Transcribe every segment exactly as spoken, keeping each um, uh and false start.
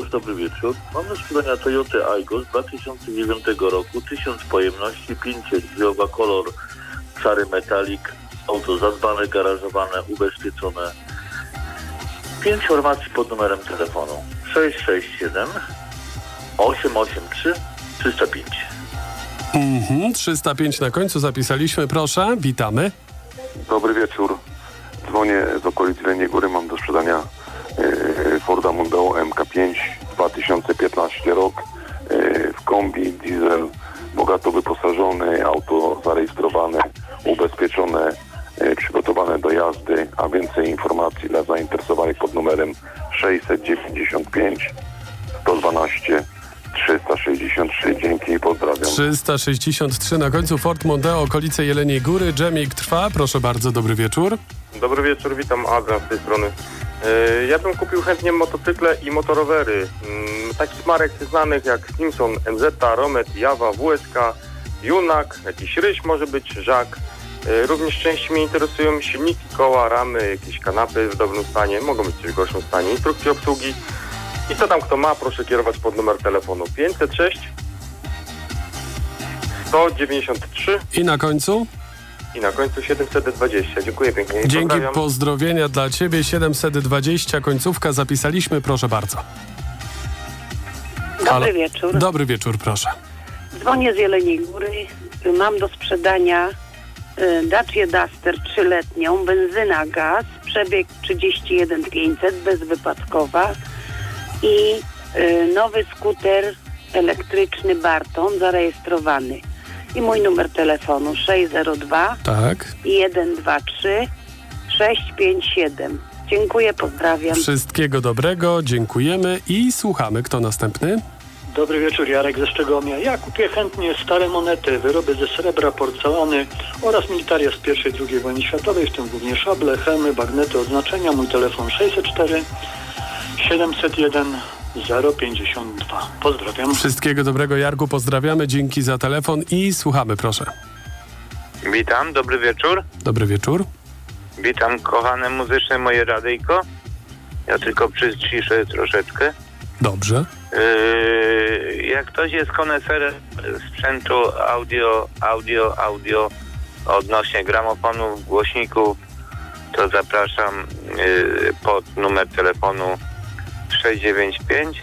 dobry wieczór. Mam do sprzedania Toyota Aygo z dwa tysiące dziewiątego roku, tysiąc pojemności, pięćset drzwiowa, kolor szary metalik, auto zadbane, garażowane, ubezpieczone. Pięć informacji pod numerem telefonu sześć sześć siedem osiem osiem trzy trzysta pięć. Mhm, trzysta pięć na końcu zapisaliśmy, proszę, witamy. Dobry wieczór. Dzwonię z okolic Jeleniej Góry, mam do sprzedania yy, Forda Mondeo M K pięć, dwa tysiące piętnasty rok, yy, w kombi, diesel, bogato wyposażony, auto zarejestrowane, ubezpieczone, yy, przygotowane do jazdy, a więcej informacji dla zainteresowanych pod numerem sześćset dziewięćdziesiąt pięć sto dwanaście trzysta sześćdziesiąt trzy. Dzięki i pozdrawiam. trzysta sześćdziesiąt trzy na końcu, Ford Mondeo, okolice Jeleniej Góry. Dżemik trwa, proszę bardzo, dobry wieczór. Dobry wieczór, witam, Adrian z tej strony. Yy, ja bym kupił chętnie motocykle i motorowery. Yy, takich marek znanych jak Simpson, M Z, Romet, Jawa, W S K, Junak, jakiś Ryś może być, Żak. Yy, również częściej mnie interesują silniki, koła, ramy, jakieś kanapy w dobrym stanie, mogą być też w gorszym stanie, instrukcje obsługi. I co tam kto ma, proszę kierować pod numer telefonu pięćset sześć sto dziewięćdziesiąt trzy I na końcu? I na końcu siedemset dwadzieścia. Dziękuję pięknie. Dzięki, pozdrawiam. pozdrowienia dla Ciebie. siedemset dwadzieścia, końcówka, zapisaliśmy, proszę bardzo. Dobry Halo. wieczór. Dobry wieczór, proszę. Dzwonię z Jeleniej Góry. Mam do sprzedania y, Dacia Duster trzyletnią, benzyna, gaz, przebieg trzydzieści jeden pięćset, bezwypadkowa i y, nowy skuter elektryczny Barton zarejestrowany. I mój numer telefonu sześć zero dwa Tak. jeden dwa trzy sześć pięć siedem. Dziękuję, pozdrawiam. Wszystkiego dobrego, dziękujemy i słuchamy. Kto następny? Dobry wieczór, Jarek ze Szczegomia. Ja kupię chętnie stare monety, wyroby ze srebra, porcelany oraz militaria z pierwszej i drugiej wojny światowej, w tym głównie szable, hełmy, bagnety, oznaczenia. Mój telefon sześćset cztery siedemset jeden zero pięćdziesiąt dwa. Pozdrawiam. Wszystkiego dobrego, Jarku, pozdrawiamy, dzięki za telefon i słuchamy, proszę. Witam, dobry wieczór. Dobry wieczór. Witam, kochane muzyczne moje radyjko. Ja tylko przyciszę troszeczkę. Dobrze. Yy, jak ktoś jest koneserem sprzętu audio, audio, audio odnośnie gramofonów, głośników, to zapraszam yy, pod numer telefonu sześć dziewięć pięć.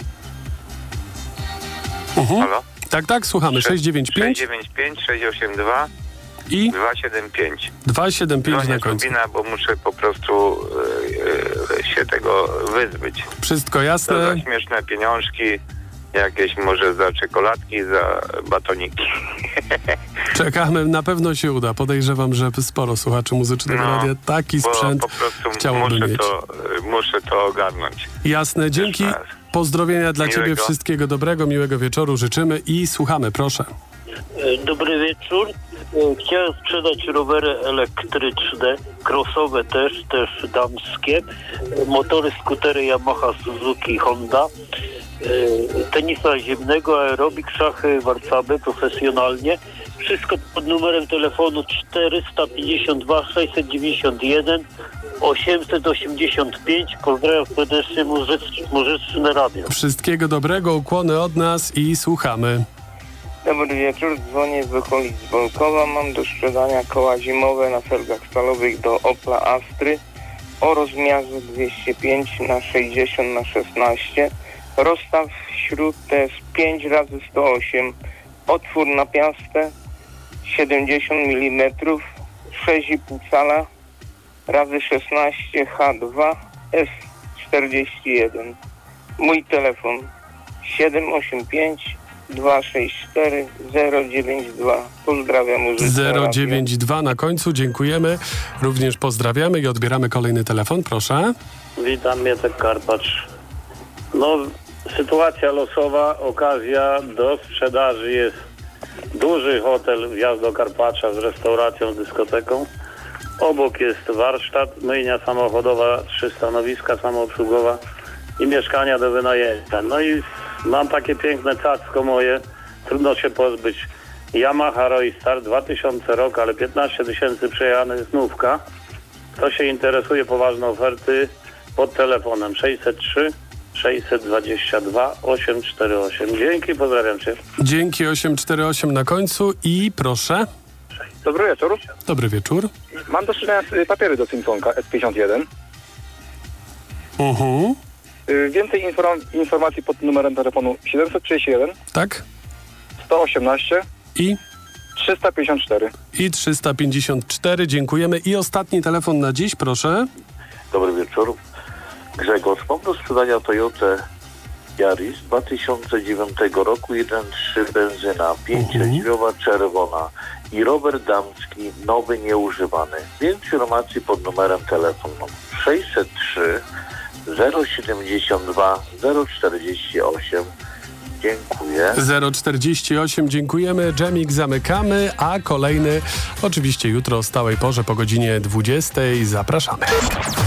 Uh-huh. Halo? Tak, tak, słuchamy. sześć dziewięć pięć sześć dziewięć pięć sześć osiem dwa i dwa siedem pięć. dwa siedem pięć na końcu. Wina, bo muszę po prostu yy, się tego wyzbyć. Wszystko To jasne. za śmieszne pieniążki, jakieś może za czekoladki, za batoniki. Czekamy, na pewno się uda. Podejrzewam, że sporo słuchaczy muzycznego No, radia taki bo sprzęt po prostu chciałoby muszę mieć. to, muszę to ogarnąć. Jasne, dzięki. Jeszcze raz. Pozdrowienia dla Miłego. Ciebie, wszystkiego dobrego, miłego wieczoru życzymy i słuchamy, proszę. Dobry wieczór. Chciałem sprzedać rowery elektryczne, crossowe też, też damskie, motory, skutery Yamaha, Suzuki, Honda, tenisa ziemnego, aerobik, szachy, warcaby profesjonalnie. Wszystko pod numerem telefonu czterysta pięćdziesiąt dwa sześćset dziewięćdziesiąt jeden osiemset osiemdziesiąt pięć. Pozdrawiam serdecznie muzyczne radio. Wszystkiego dobrego, ukłony od nas i słuchamy. Dobry wieczór, dzwonię z okolic Bolkowa. Mam do sprzedania koła zimowe na felgach stalowych do Opla Astry o rozmiarze dwieście pięć na sześćdziesiąt na szesnaście. Rozstaw śrub to jest pięć razy sto osiem. Otwór na piastę siedemdziesiąt milimetrów, sześć i pół cala razy szesnaście H dwa S czterdzieści jeden. Mój telefon siedem osiem pięć dwa sześć cztery zero dziewięć dwa. Pozdrawiam. zero dziewięć dwa na końcu, dziękujemy. Również pozdrawiamy i odbieramy kolejny telefon, proszę. Witam, Mietek Karpacz. No, sytuacja losowa, okazja do sprzedaży jest duży hotel wjazd do Karpacza z restauracją, z dyskoteką. Obok jest warsztat, myjnia samochodowa, trzy stanowiska samoobsługowa i mieszkania do wynajęcia. No i mam takie piękne cacko moje, trudno się pozbyć. Yamaha Roystar, dwa tysiące rok, ale piętnaście tysięcy przejechane, znówka. Kto się interesuje, poważne oferty pod telefonem sześćset trzy sześćset dwadzieścia dwa osiemset czterdzieści osiem. Dzięki, pozdrawiam cię. Dzięki, osiemset czterdzieści osiem na końcu i proszę. Dobry wieczór. Dobry wieczór. Mam do sprzedania y, papiery do Simpsonka S pięćdziesiąt jeden. Mhm. Y, Więcej inform- informacji pod numerem telefonu siedemset trzydzieści jeden Tak? sto osiemnaście I? trzysta pięćdziesiąt cztery. I trzysta pięćdziesiąt cztery. Dziękujemy. I ostatni telefon na dziś, proszę. Dobry wieczór. Grzegorz, mam do sprzedania Toyotę Yaris dwa tysiące dziewiątego roku, jeden przecinek trzy benzyna, pięciodrzwiowa czerwona i rower damski, nowy, nieużywany. Więcej informacji pod numerem telefonu sześćset trzy zero siedemdziesiąt dwa zero czterdzieści osiem. Dziękuję. zero czterdzieści osiem, dziękujemy. Dżemik zamykamy, a kolejny oczywiście jutro o stałej porze po godzinie dwudziestej. Zapraszamy.